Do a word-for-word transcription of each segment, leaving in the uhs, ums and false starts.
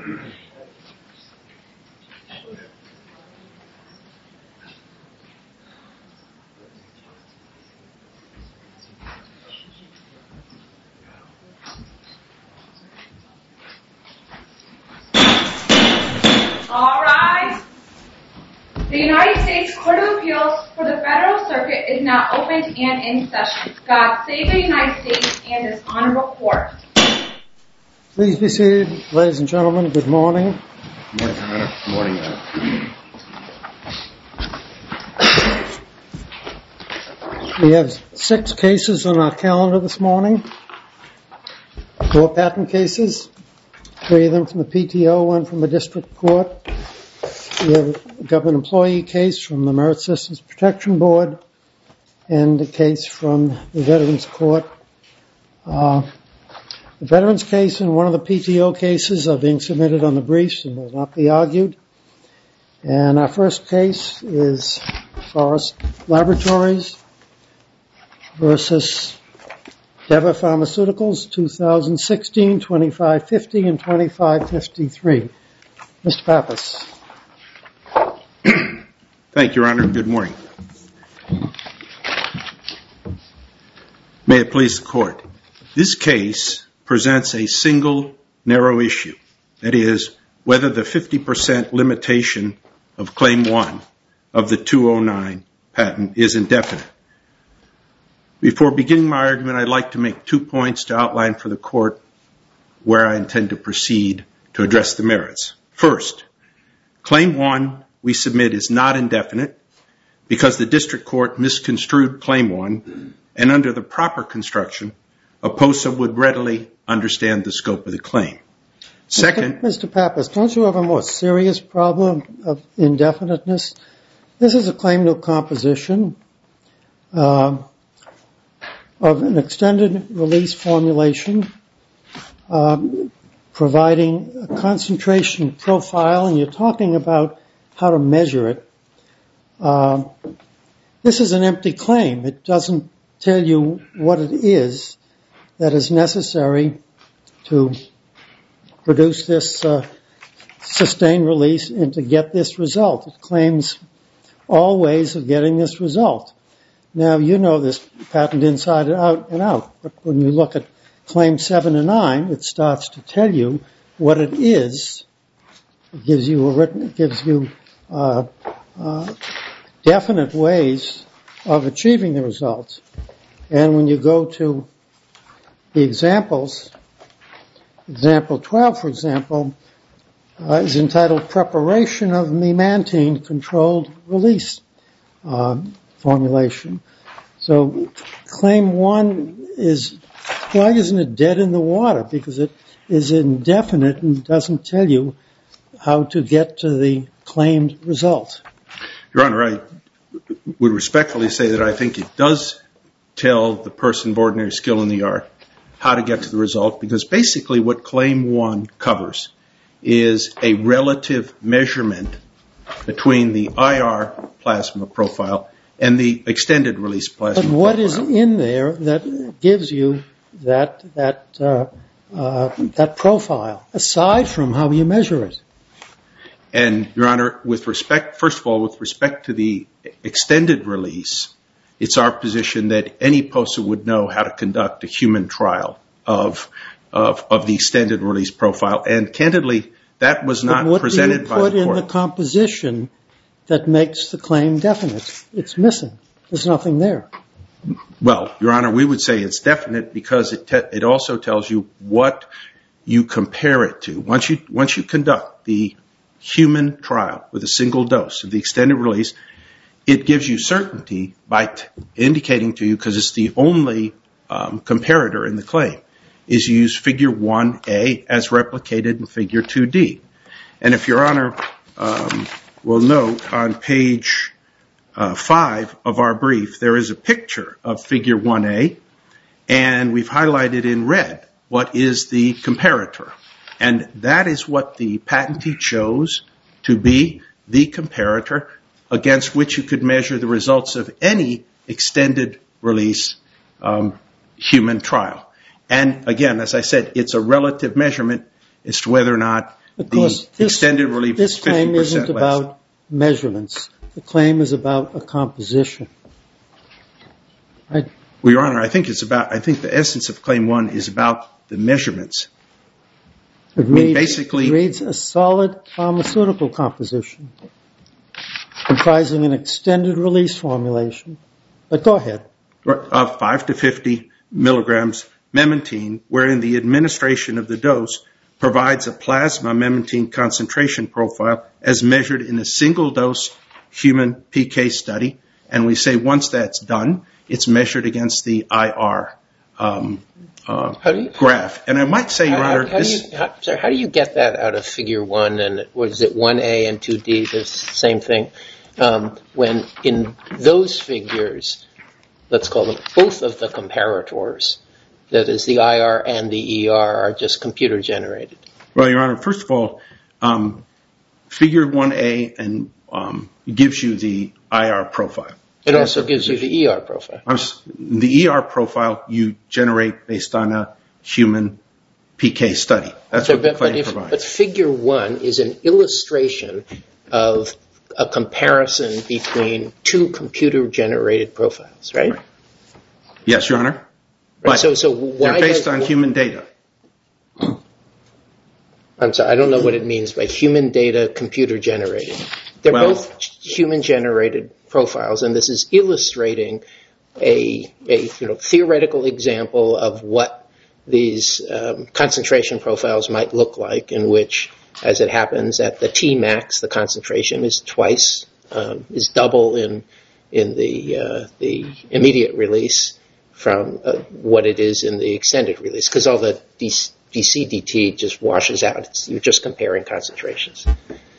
All rise. The United States Court of Appeals for the Federal Circuit is now open and in session. God save the United States and this honorable court. Please be seated, ladies and gentlemen. Good morning. Good morning, Your Honor. Good morning, Your Honor. We have six cases on our calendar this morning. Four patent cases, three of them from the P T O, one from the district court. We have a government employee case from the Merit Systems Protection Board and a case from the Veterans Court. Uh, the Veterans case and one of the P T O cases are being submitted on the briefs and will not be argued. And our first case is Forest Laboratories versus Teva Pharmaceuticals, two thousand sixteen, twenty-five fifty and twenty-five fifty-three. Mister Pappas. Thank you, Your Honor. Good morning. May it please the court. This case presents a single narrow issue. That is, whether the fifty percent limitation of Claim one of the two oh nine patent is indefinite. Before beginning my argument, I'd like to make two points to outline for the court where I intend to proceed to address the merits. First, Claim one we submit is not indefinite because the district court misconstrued Claim one, and under the proper construction, a POSA would readily understand the scope of the claim. Second, Mister Pappas, don't you have a more serious problem of indefiniteness? This is a claim to composition uh, of an extended release formulation uh, providing a concentration profile, and you're talking about how to measure it. Uh, this is an empty claim. It doesn't tell you what it is that is necessary to produce this uh, sustained release and to get this result. It claims all ways of getting this result. Now, you know this patent inside and out and out, but when you look at Claim seven and nine, it starts to tell you what it is. It gives you a written, it gives you uh, uh, definite ways of achieving the results. And when you go to the examples, example twelve, for example, uh, is entitled Preparation of Memantine Controlled Release uh, Formulation. So Claim one is, why isn't it dead in the water? Because it is indefinite and doesn't tell you how to get to the claimed result. Your Honor, I would respectfully say that I think it does tell the person of ordinary skill in the art how to get to the result, because basically what Claim one covers is a relative measurement between the I R plasma profile and the extended release plasma profile. But what is in there that gives you that that uh, uh, that profile, aside from how you measure it? And, Your Honor, with respect, first of all, with respect to the extended release, it's our position that any POSA would know how to conduct a human trial of of, of the extended release profile. And candidly, that was not presented by the court. What do you put in the composition that makes the claim definite? It's missing. There's nothing there. Well, Your Honor, we would say it's definite because it te- it also tells you what you compare it to. Once you once you conduct the human trial with a single dose of the extended release, it gives you certainty by t- indicating to you, because it's the only um, comparator in the claim, is you use Figure one A as replicated in Figure two D. And if Your Honor um, will note on page uh, five of our brief, there is a picture of Figure one A, and we've highlighted in red what is the comparator. And that is what the patentee chose to be the comparator against which you could measure the results of any extended release um, human trial. And again, as I said, it's a relative measurement as to whether or not Of course, the this, extended relief this is fifty percent claim isn't less. about measurements. The claim is about a composition. Right? Well, Your Honor, I think it's about, I think the essence of Claim one is about the measurements. It I mean, reads, basically, it reads a solid pharmaceutical composition comprising an extended release formulation. But go ahead. of five to fifty milligrams memantine, wherein the administration of the dose provides a plasma memantine concentration profile as measured in a single dose human P K study. And we say once that's done, it's measured against the I R um, uh, how do you, graph. And I might say, Your how, Honor, how, this, do you, how, sorry, how do you get that out of Figure one and was it one A and two D, the same thing? Um, when in those figures, let's call them both of the comparators, that is the I R and the E R, are just computer generated. Well, Your Honor, first of all, um, Figure one A and um, gives you the I R profile. It also gives you the E R profile. The E R profile you generate based on a human P K study. That's so, what the but, claim but if, provides. But Figure one is an illustration of a comparison between two computer-generated profiles, right? Right. Yes, Your Honor. Right. But So, so why they're based does, on human data. I'm sorry, I don't know what it means by human data computer-generated. They're Well, both human-generated profiles, and this is illustrating a, a you know, theoretical example of what these um, concentration profiles might look like, in which, as it happens, at the T max, the concentration is twice, um, is double in in the uh, the immediate release from uh, what it is in the extended release, because all the D C D T just washes out. It's, you're just comparing concentrations.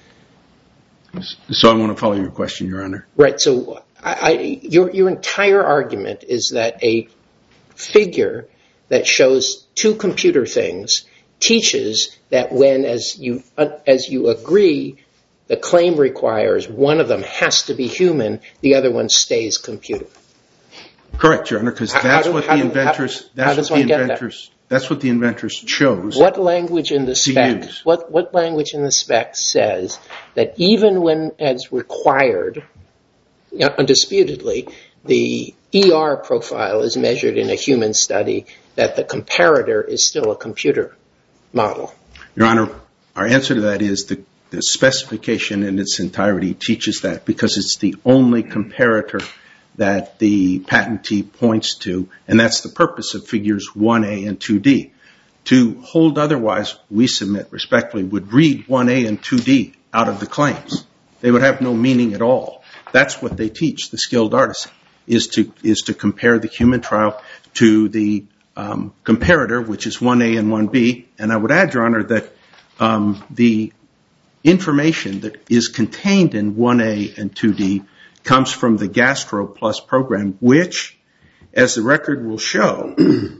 So I want to follow your question, Your Honor. Right. So I, I, your your entire argument is that a figure that shows two computer things teaches that when, as you uh, as you agree, the claim requires one of them has to be human, the other one stays computer. Correct, Your Honor, because that's do, what the do, inventors. How, that's how does what one the get inventors. That? That's what the inventors chose. What language in the spec? use. What what language in the spec says that even when, as required, you know, undisputedly, the E R profile is measured in a human study, that the comparator is still a computer model? Your Honor, our answer to that is the, the specification in its entirety teaches that, because it's the only comparator that the patentee points to, and that's the purpose of Figures one A and two D. To hold otherwise, we submit respectfully, would read one A and two D out of the claims. They would have no meaning at all. That's what they teach, the skilled artisan, is to is to compare the human trial to the um, comparator, which is one A and one B. And I would add, Your Honor, that um, the information that is contained in one A and two D comes from the GastroPlus program, which, as the record will show,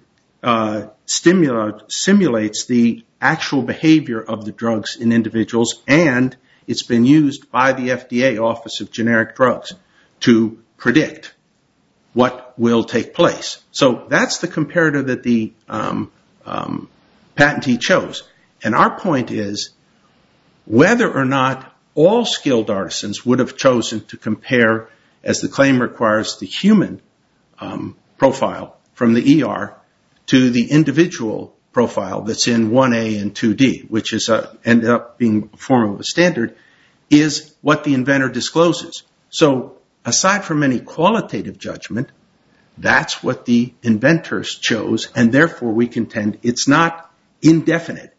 uh, stimula- simulates the actual behavior of the drugs in individuals, and it's been used by the F D A Office of Generic Drugs to predict what will take place. So that's the comparator that the um, um, patentee chose. And our point is, whether or not all skilled artisans would have chosen to compare, as the claim requires, the human um, profile from the E R to the individual profile that's in one A and two D, which is a, ended up being a form of a standard, is what the inventor discloses. So aside from any qualitative judgment, that's what the inventors chose, and therefore we contend it's not indefinite.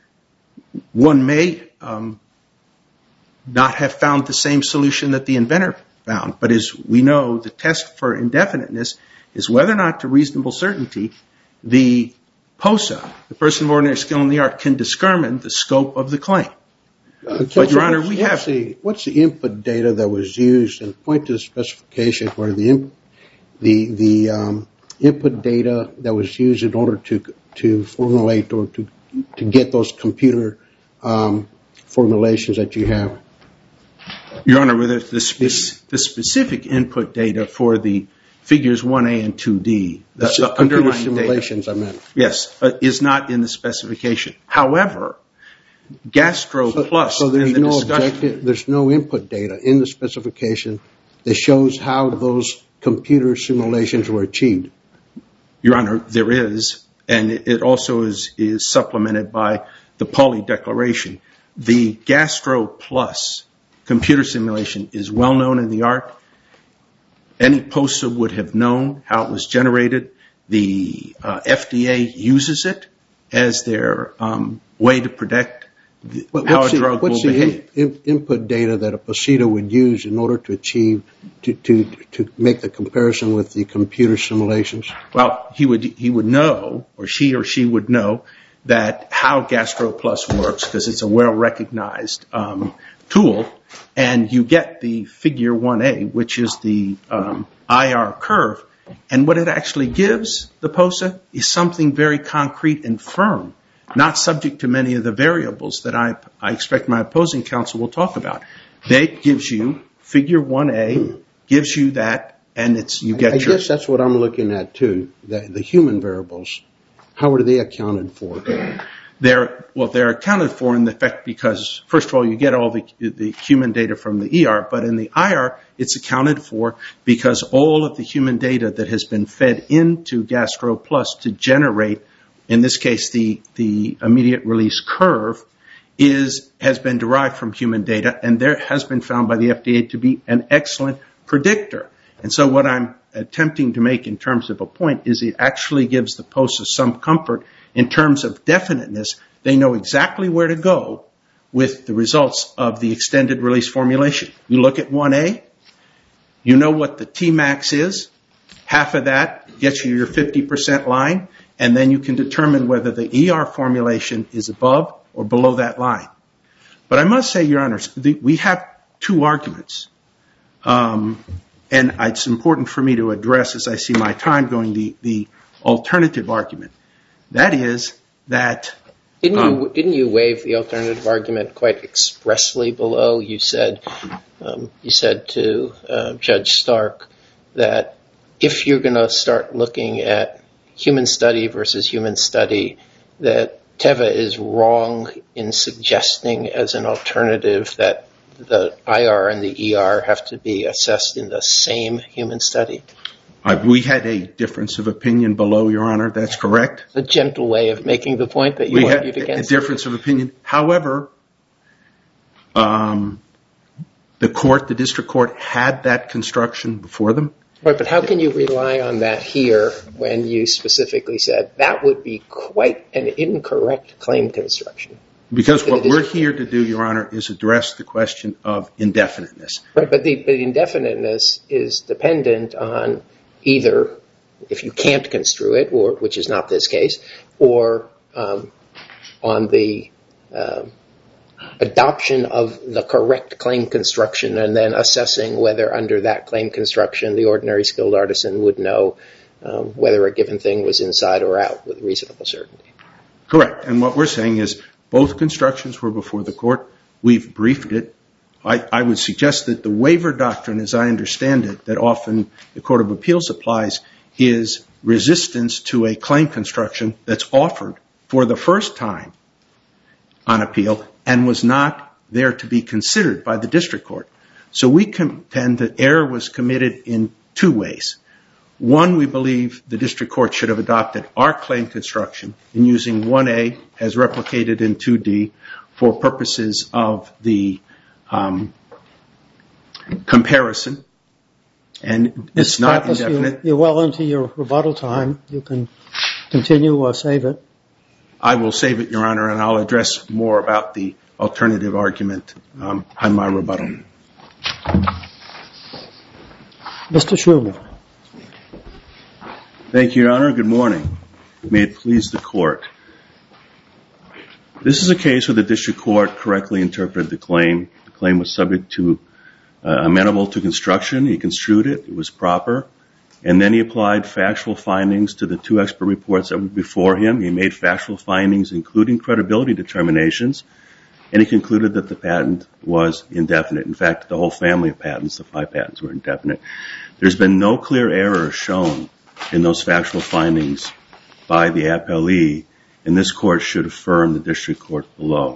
One may um, not have found the same solution that the inventor found, but as we know, the test for indefiniteness is whether or not, to reasonable certainty, the P O S A, the person of ordinary skill in the art, can determine the scope of the claim. Uh, but, Your Honor, we what's have... The, what's the input data that was used, and point to the specification where the imp, the the um, input data that was used in order to to formulate or to to get those computer um, formulations that you have? Your Honor, the, the, spe- the specific input data for the Figures one A and two D, the, the, the underlying simulations, data, I meant. yes, uh, is not in the specification. However, Gastro So, Plus. so there's in the no discussion- objective, there's no input data in the specification that shows how those computer simulations were achieved. Your Honor, there is, and it also is, is supplemented by the Pauli Declaration. The Gastro Plus computer simulation is well known in the art. Any POSA would have known how it was generated. The uh, F D A uses it as their um, way to predict the, how a the, drug what's will the behave. in, in, input data that a POSITA would use in order to achieve, to, to, to make the comparison with the computer simulations? Well, he would he would know, or she or she would know, that how Gastro Plus works, because it's a well-recognized um, tool, and you get the figure one A, which is the um, I R curve, and what it actually gives the POSA is something very concrete and firm, not subject to many of the variables that I, I expect my opposing counsel will talk about. They gives you figure one A, gives you that, and it's you get I, I your... guess that's what I'm looking at too, the, the human variables. How are they accounted for? They're, well, they're accounted for in the fact because, first of all, you get all the, the human data from the E R, but in the I R, it's accounted for because all of the human data that has been fed into Gastro Plus to generate, in this case, the, the immediate release curve, is, has been derived from human data, and there has been found by the F D A to be an excellent predictor. And so what I'm attempting to make in terms of a point is it actually gives the POSA some comfort in terms of definiteness. They know exactly where to go with the results of the extended release formulation. You look at one A, you know what the T max is. Half of that gets you your fifty percent line, and then you can determine whether the E R formulation is above or below that line. But I must say, Your Honors, the, we have two arguments. Um, and it's important for me to address, as I see my time going, the, the alternative argument. That is that... Didn't um, you didn't you waive the alternative argument quite expressly below? You said um, you said to uh, Judge Stark that if you're going to start looking at human study versus human study, that Teva is wrong in suggesting as an alternative that the I R and the E R have to be assessed in the same human study. I, we had a difference of opinion below, Your Honor. That's correct. A gentle way of making the point that you we argued had against. a difference of opinion. However, um, the court, the district court, had that construction before them. Right, but how can you rely on that here when you specifically said that would be quite an incorrect claim construction? Because what we're here to do, Your Honor, is address the question of indefiniteness. Right, but the, but the indefiniteness is dependent on either, if you can't construe it, or which is not this case, or um, on the um, adoption of the correct claim construction and then assessing whether under that claim construction the ordinary skilled artisan would know um, whether a given thing was inside or out with reasonable certainty. Correct. And what we're saying is both constructions were before the court. We've briefed it. I, I would suggest that the waiver doctrine, as I understand it, that often the Court of Appeals applies, is resistance to a claim construction that's offered for the first time on appeal and was not there to be considered by the district court. So we contend that error was committed in two ways. One, we believe the district court should have adopted our claim construction in using one A as replicated in two D for purposes of the um, comparison. And it's not Pappas, indefinite. You, you're well into your rebuttal time. You can continue or save it. I will save it, Your Honor, and I'll address more about the alternative argument um, on my rebuttal. Mister Schumer. Thank you, Your Honor. Good morning. May it please the court. This is a case where the district court correctly interpreted the claim. The claim was subject to uh, amenable to construction. He construed it. It was proper. And then he applied factual findings to the two expert reports that were before him. He made factual findings, including credibility determinations, and he concluded that the patent was indefinite. In fact, the whole family of patents, the five patents, were indefinite. There's been no clear error shown in those factual findings by the appellee, and this court should affirm the district court below.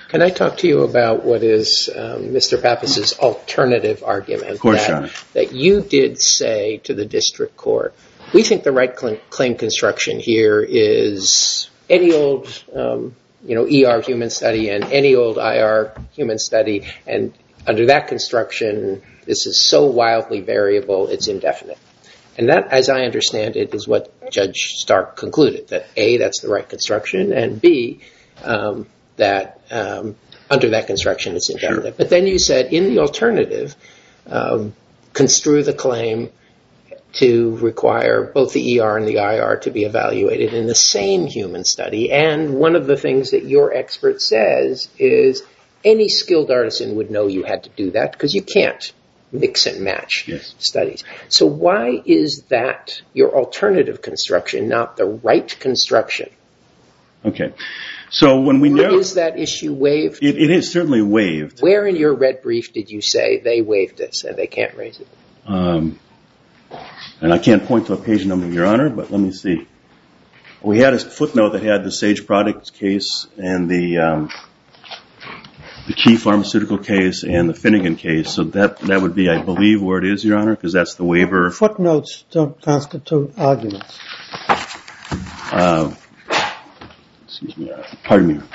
Can I talk to you about what is um, Mister Pappas's alternative argument? Of course, that, Your Honor. that you did say to the district court, we think the right cl- claim construction here is any old um, you know, E R human study and any old I R human study, and under that construction, this is so wildly variable, it's indefinite. And that, as I understand it, is what Judge Stark concluded, that A, that's the right construction, and B, um, that um, under that construction it's indefinite. Sure. But then you said, in the alternative, um, construe the claim to require both the E R and the I R to be evaluated in the same human study. And one of the things that your expert says is any skilled artisan would know you had to do that because you can't mix and match yes. studies. So why is that your alternative construction, not the right construction? Okay. So when we know... Is that issue waived? It, it is certainly waived. Where in your red brief did you say they waived this and they can't raise it? Um, and I can't point to a page number, Your Honor, but let me see. We had a footnote that had the Sage Products case and the um, the Key Pharmaceutical case and the Finnegan case. So that that would be, I believe, where it is, Your Honor, because that's the waiver. Footnotes don't constitute arguments. Uh, excuse me. Uh, pardon me.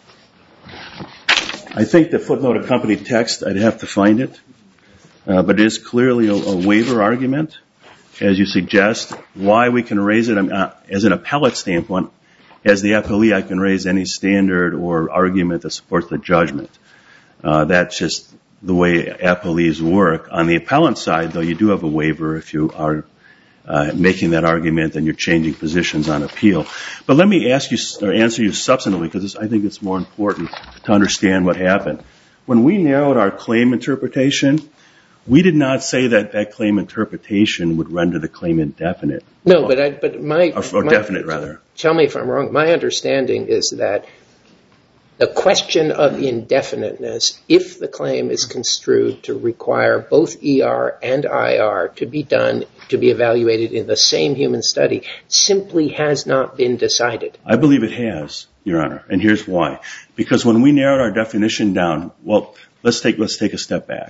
I think the footnote accompanied text. I'd have to find it. Uh, but it is clearly a, a waiver argument, as you suggest. Why we can raise it, I mean, uh, as an appellate standpoint, as the appellee, I can raise any standard or argument that supports the judgment. Uh, that's just the way appellees work. On the appellant side, though, you do have a waiver if you are uh, making that argument and you're changing positions on appeal. But let me ask you or answer you substantively, because I think it's more important to understand what happened. When we narrowed our claim interpretation, we did not say that that claim interpretation would render the claim indefinite. No, but I, but my... Or, or my, definite, rather. Tell me if I'm wrong. My understanding is that the question of indefiniteness, if the claim is construed to require both E R and I R to be done, to be evaluated in the same human study, simply has not been decided. I believe it has, Your Honor, and here's why. Because when we narrowed our definition down, well, let's take let's take a step back.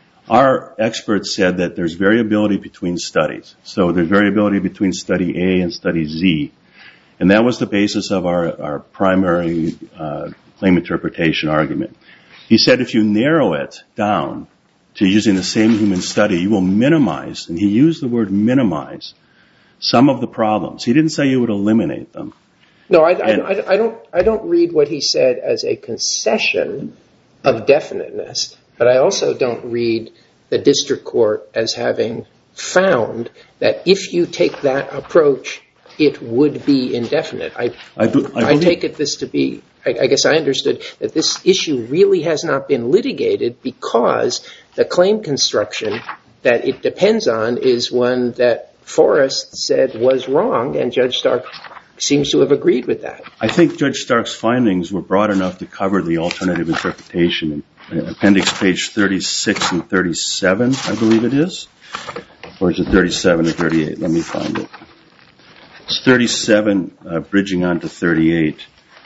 Our experts said that there's variability between studies. So there's variability between study A and study Z. And that was the basis of our, our primary uh, claim interpretation argument. He said if you narrow it down to using the same human study, you will minimize, and he used the word minimize, some of the problems. He didn't say you would eliminate them. No, I, I, I, I don't I don't read what he said as a concession of definiteness. But I also don't read the district court as having found that if you take that approach, it would be indefinite. I, I, do, I, I take it this to be, I, I guess I understood that this issue really has not been litigated because the claim construction that it depends on is one that Forrest said was wrong, and Judge Stark seems to have agreed with that. I think Judge Stark's findings were broad enough to cover the alternative interpretation. Appendix page thirty-six and thirty-seven, I believe it is. Or is it thirty-seven or thirty-eight? Let me find it. It's thirty-seven, uh, bridging on to thirty-eight.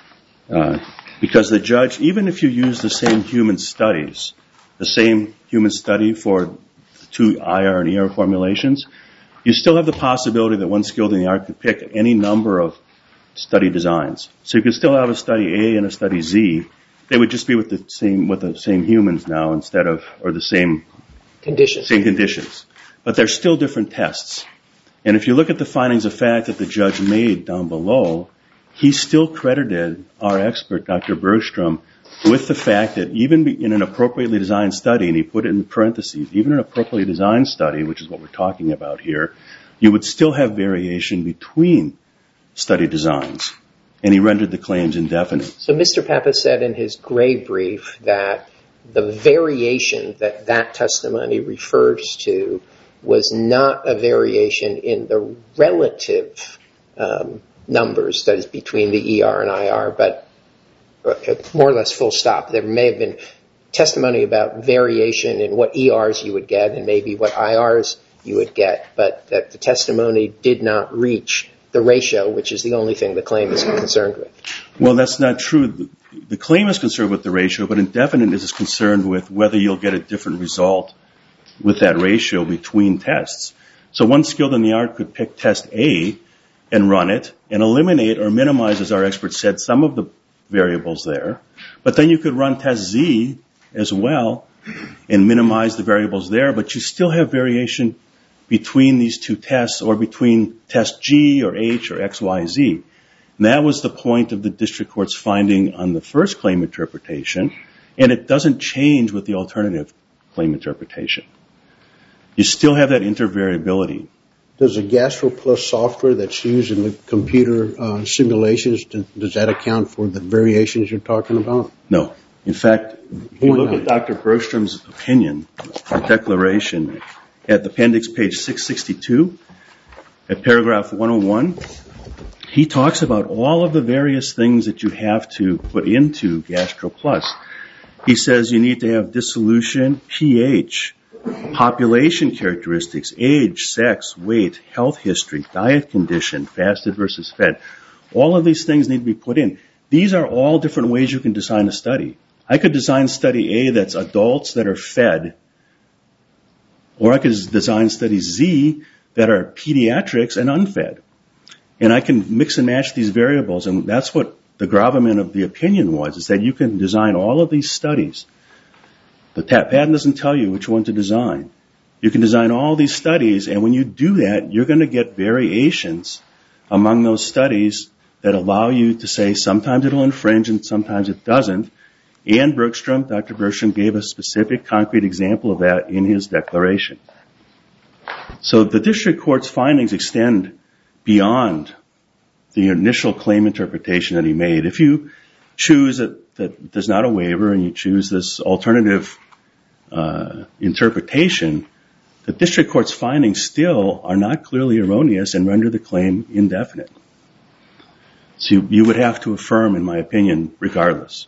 Uh, because the judge, even if you use the same human studies, the same human study for two I R and E R formulations, you still have the possibility that one skilled in the art could pick any number of study designs. So you could still have a study A and a study Z. They would just be with the same with the same humans now instead of, or the same conditions. Same conditions. But they're still different tests. And if you look at the findings of fact that the judge made down below, he still credited our expert, Doctor Bergstrom, with the fact that even in an appropriately designed study, and he put it in parentheses, even an appropriately designed study, which is what we're talking about here, you would still have variation between study designs. And he rendered the claims indefinite. So Mister Pappas said in his gray brief that the variation that that testimony refers to was not a variation in the relative um, numbers, that is between the E R and I R, but more or less full stop. There may have been testimony about variation in what E Rs you would get and maybe what I Rs you would get, but that the testimony did not reach the ratio, which is the only thing the claim is concerned with. Well, that's not true. The claim is concerned with the ratio, but indefiniteness is concerned with whether you'll get a different result with that ratio between tests. So one skilled in the art could pick test A and run it and eliminate or minimize, as our expert said, some of the variables there. But then you could run test Z as well and minimize the variables there, but you still have variation between these two tests or between test G or H or X, Y, Z. And that was the point of the district court's finding on the first claim interpretation, and it doesn't change with the alternative claim interpretation. You still have that intervariability. Does the GastroPlus software that's used in the computer uh, simulations, does, does that account for the variations you're talking about? No. In fact, if you Why look not? at Doctor Bergstrom's opinion, or declaration, at the appendix page six sixty-two, at paragraph one oh one, he talks about all of the various things that you have to put into GastroPlus. He says you need to have dissolution, pH, population characteristics, age, sex, weight, health history, diet condition, fasted versus fed. All of these things need to be put in. These are all different ways you can design a study. I could design study A that's adults that are fed, or I could design study Z that are pediatrics and unfed. And I can mix and match these variables, and that's what the gravamen of the opinion was, is that you can design all of these studies. The patent doesn't tell you which one to design. You can design all these studies, and when you do that, you're going to get variations among those studies that allow you to say sometimes it'll infringe and sometimes it doesn't. And Bergstrom, Doctor Bergstrom, gave a specific concrete example of that in his declaration. So the district court's findings extend beyond the initial claim interpretation that he made. If you choose that, that there's not a waiver and you choose this alternative uh, interpretation, the district court's findings still are not clearly erroneous and render the claim indefinite. So you, you would have to affirm, in my opinion, regardless.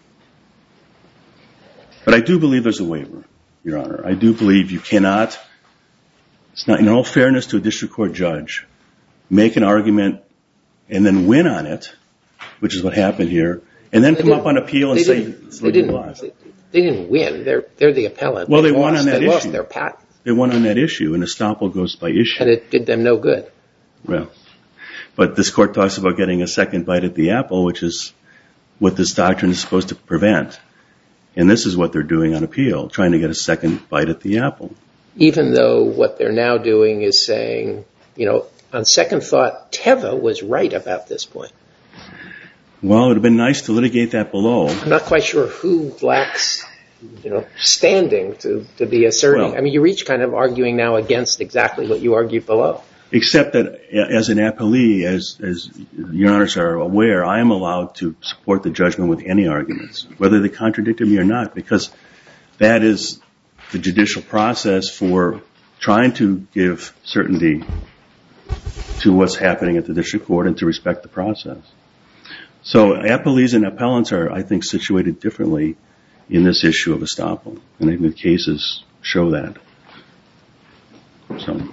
But I do believe there's a waiver, Your Honor. I do believe you cannot, it's not, in all fairness to a district court judge, make an argument and then win on it, which is what happened here, and then They come up on appeal and they say didn't- it's they didn't, legalized. they didn't win. They're they're the appellant. Well, they won lost, on that they lost issue. their patent, They won on that issue, and estoppel goes by issue. and it did them no good. Well, but this court talks about getting a second bite at the apple, which is what this doctrine is supposed to prevent. And this is what they're doing on appeal, trying to get a second bite at the apple. Even though what they're now doing is saying, you know, on second thought, Teva was right about this point. Well, it would have been nice to litigate that below. I'm not quite sure who lacks, you know, standing to, to be asserting. Well- I mean, you're each kind of arguing now against exactly what you argued below. Except that as an appellee, as, as your honors are aware, I am allowed to support the judgment with any arguments, whether they contradict me or not, because that is the judicial process for trying to give certainty to what's happening at the district court and to respect the process. So appellees and appellants are, I think, situated differently in this issue of estoppel, and I think the cases show that. So,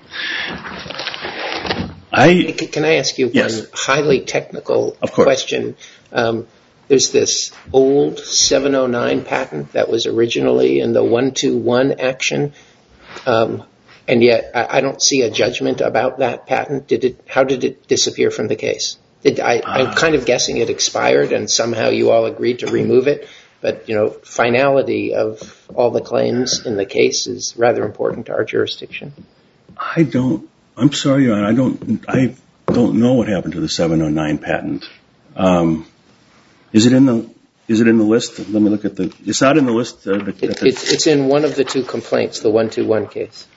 I C- Can I ask you Yes. one highly technical Of course. question? Um, there's this old seven oh nine patent that was originally in the one two one action, um, and yet I, I don't see a judgment about that patent. Did it? How did it disappear from the case? Did I, I'm kind of guessing it expired, and somehow you all agreed to remove it. But you know, finality of all the claims in the case is rather important to our jurisdiction. I don't. I'm sorry, Your Honor. I don't. I don't know what happened to the seven oh nine patent. Um, is it in the? Is it in the list? Let me look at the. It's not in the list. Uh, the, It, the, it's, it's in one of the two complaints, the one two one case.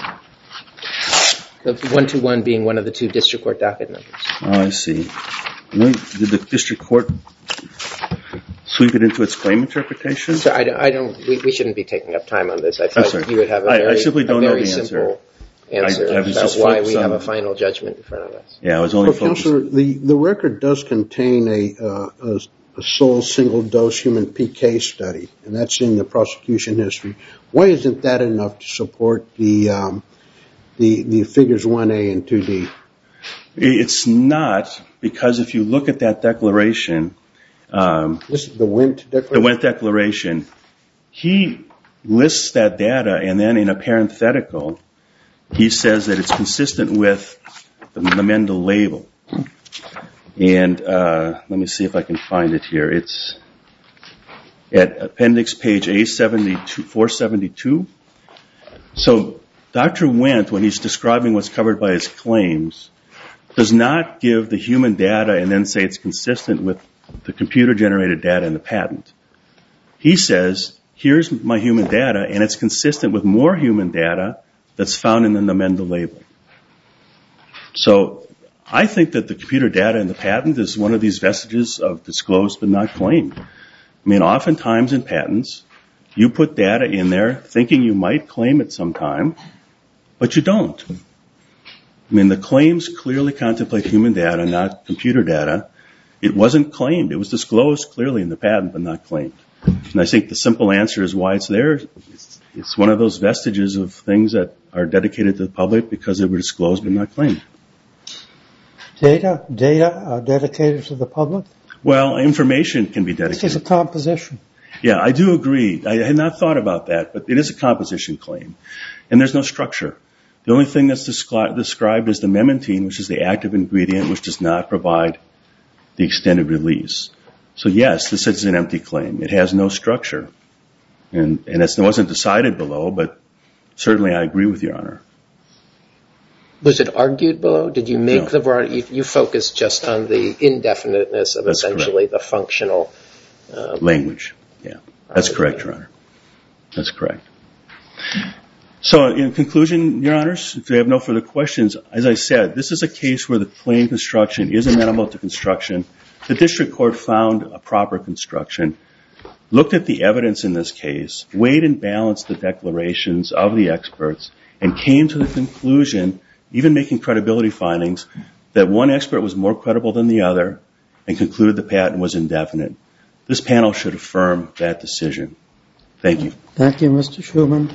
The one two one being one of the two district court docket numbers. oh, I see. Really? Did the district court sweep it into its claim interpretation? So I, don't- I don't. We, we shouldn't be taking up time on this. I I'm thought sorry. you would have a I- I very, simply don't a know very the answer. simple answer I- I was about just why we focused have on- a final judgment in front of us. Yeah, I was only Well, focused. Counselor, the, the record does contain a, uh, a, a sole single-dose human P K study, and that's in the prosecution history. Why isn't that enough to support the um, the, the figures one A and two D? It's not, because if you look at that declaration, um, This is the Wendt declaration? the Wendt declaration, he lists that data, and then in a parenthetical, he says that it's consistent with the, the Mendel label. And uh, let me see if I can find it here. It's at appendix page A seventy-two, four seventy-two. So Doctor Wendt, when he's describing what's covered by his claims, does not give the human data and then say it's consistent with the computer-generated data in the patent. He says, here's my human data, and it's consistent with more human data that's found in the Mendel label. So I think that the computer data in the patent is one of these vestiges of disclosed but not claimed. I mean, oftentimes in patents, you put data in there thinking you might claim it sometime, but you don't. I mean, the claims clearly contemplate human data, not computer data. It wasn't claimed. It was disclosed clearly in the patent, but not claimed. And I think the simple answer is why it's there. It's, it's one of those vestiges of things that are dedicated to the public because they were disclosed but not claimed. Data, data are dedicated to the public? Well, information can be dedicated. This is a composition. Yeah, I do agree. I had not thought about that, but it is a composition claim. And there's no structure. The only thing that's descri- described is the memantine, which is the active ingredient, which does not provide the extended release. So yes, this is an empty claim. It has no structure. And, and it's, it wasn't decided below, but certainly I agree with Your Honor. Was it argued below? Did you make No. the broad, you, you focused just on the indefiniteness of That's essentially the functional um, language. Yeah, that's correct, Your Honor. That's correct. So in conclusion, Your Honors, if you have no further questions, as I said, this is a case where the claim construction is amenable to construction. The district court found a proper construction, looked at the evidence in this case, weighed and balanced the declarations of the experts, and came to the conclusion, even making credibility findings, that one expert was more credible than the other and concluded the patent was indefinite. This panel should affirm that decision. Thank you. Thank you, Mister Schuman.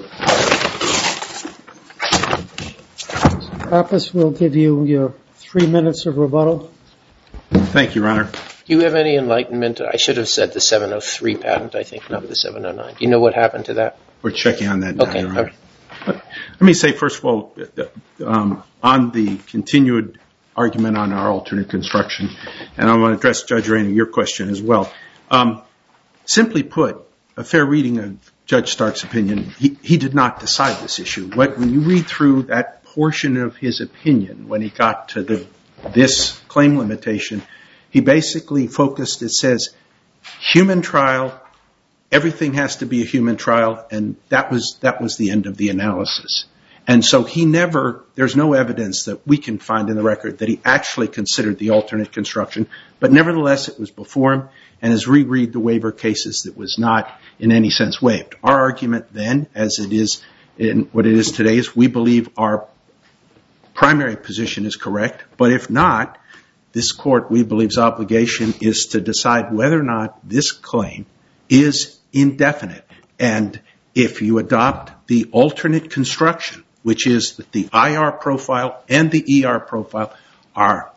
Mister Pappas will give you your three minutes of rebuttal. Thank you, Your Honor. Do you have any enlightenment? I should have said the seven oh three patent, I think, not the seven oh nine. Do you know what happened to that? We're checking on that now, Okay. Your Honor. Let me say, first of all, um, on the continued argument on our alternate construction, and I want to address, Judge Rainer, your question as well. Um, simply put, a fair reading of Judge Stark's opinion, he, he did not decide this issue. What, when you read through that portion of his opinion, when he got to the, this claim limitation, he basically focused, it says, human trial, everything has to be a human trial, and that was that was the end of the analysis. And so he never, there's no evidence that we can find in the record that he actually considered the alternate construction, but nevertheless it was before him, and as we read the waiver cases, it was not in any sense waived. Our argument then, as it is in what it is today, is we believe our primary position is correct, but if not, this court, we believe's obligation is to decide whether or not this claim is indefinite. And if you adopt the alternate construction, which is that the I R profile and the E R profile are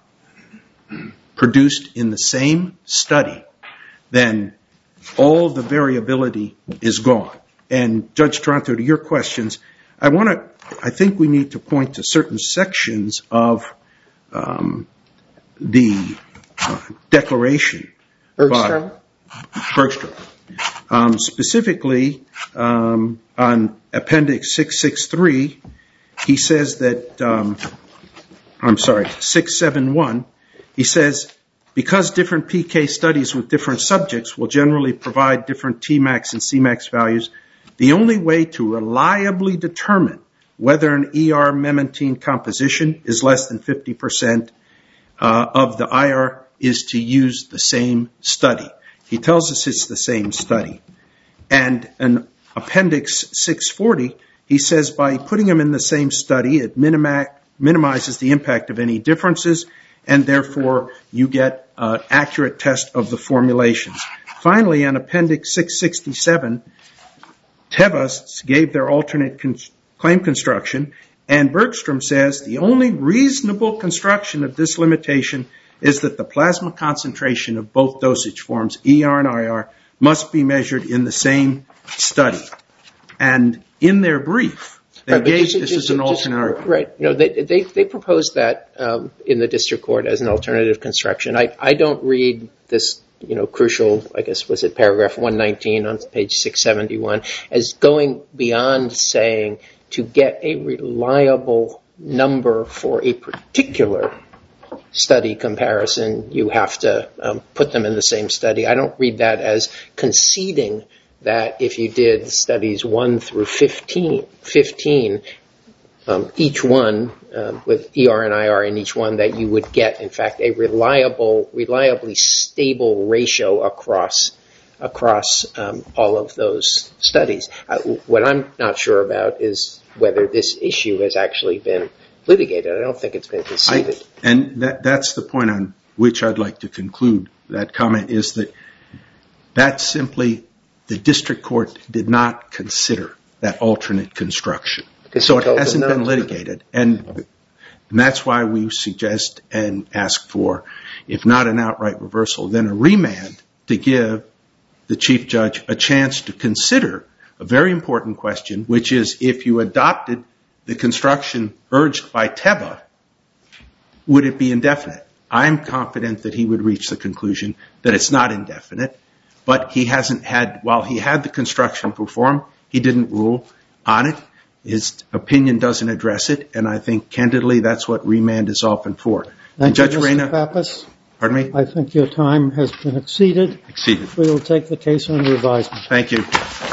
produced in the same study, then all the variability is gone. And Judge Toronto, to your questions, I want to, I think we need to point to certain sections of um, the uh, declaration. Bergstrom? Bergstrom. Um, specifically, um, on Appendix six sixty-three, he says that, um, I'm sorry, six seventy-one, he says, because different P K studies with different subjects will generally provide different T max and C max values, the only way to reliably determine whether an E R memantine composition is less than fifty percent uh, of the I R is to use the same study. He tells us it's the same study. And in Appendix six forty, he says by putting them in the same study, it minima- minimizes the impact of any differences, and therefore you get an accurate test of the formulations. Finally, on Appendix six sixty-seven, Teva gave their alternate con- claim construction, And Bergstrom says the only reasonable construction of this limitation is that the plasma concentration of both dosage forms, E R and I R, must be measured in the same study. And in their brief, they right, gave just, this just, as an just, alternative. Right. You know, they, they, they proposed that um, in the district court as an alternative construction. I, I don't read this, you know, crucial, I guess, was it paragraph one nineteen on page six seventy-one, as going beyond saying to get a reliable number for a particular study comparison, you have to um, put them in the same study. I don't read that as conceding that if you did studies one through fifteen, fifteen um, each one uh, with E R and I R in each one, that you would get, in fact, a reliable, reliably stable ratio across across um, all of those studies. Uh, what I'm not sure about is whether this issue has actually been litigated. I don't think it's been conceded. I, and that, that's the point on which I'd like to conclude that comment, is that that's simply the district court did not consider that alternate construction. So it hasn't been litigated. And, and that's why we suggest and ask for, if not an outright reversal, then a remand to give the chief judge a chance to consider a very important question, which is if you adopted the construction urged by Teva, would it be indefinite? I'm confident that he would reach the conclusion that it's not indefinite, but he hasn't had, while he had the construction performed, he didn't rule on it. His opinion doesn't address it, and I think, candidly, that's what remand is often for. Thank Judge you, Mister Reyna, Pappas. Pardon me? I think your time has been exceeded. Exceeded. We will take the case under advisement. Thank you.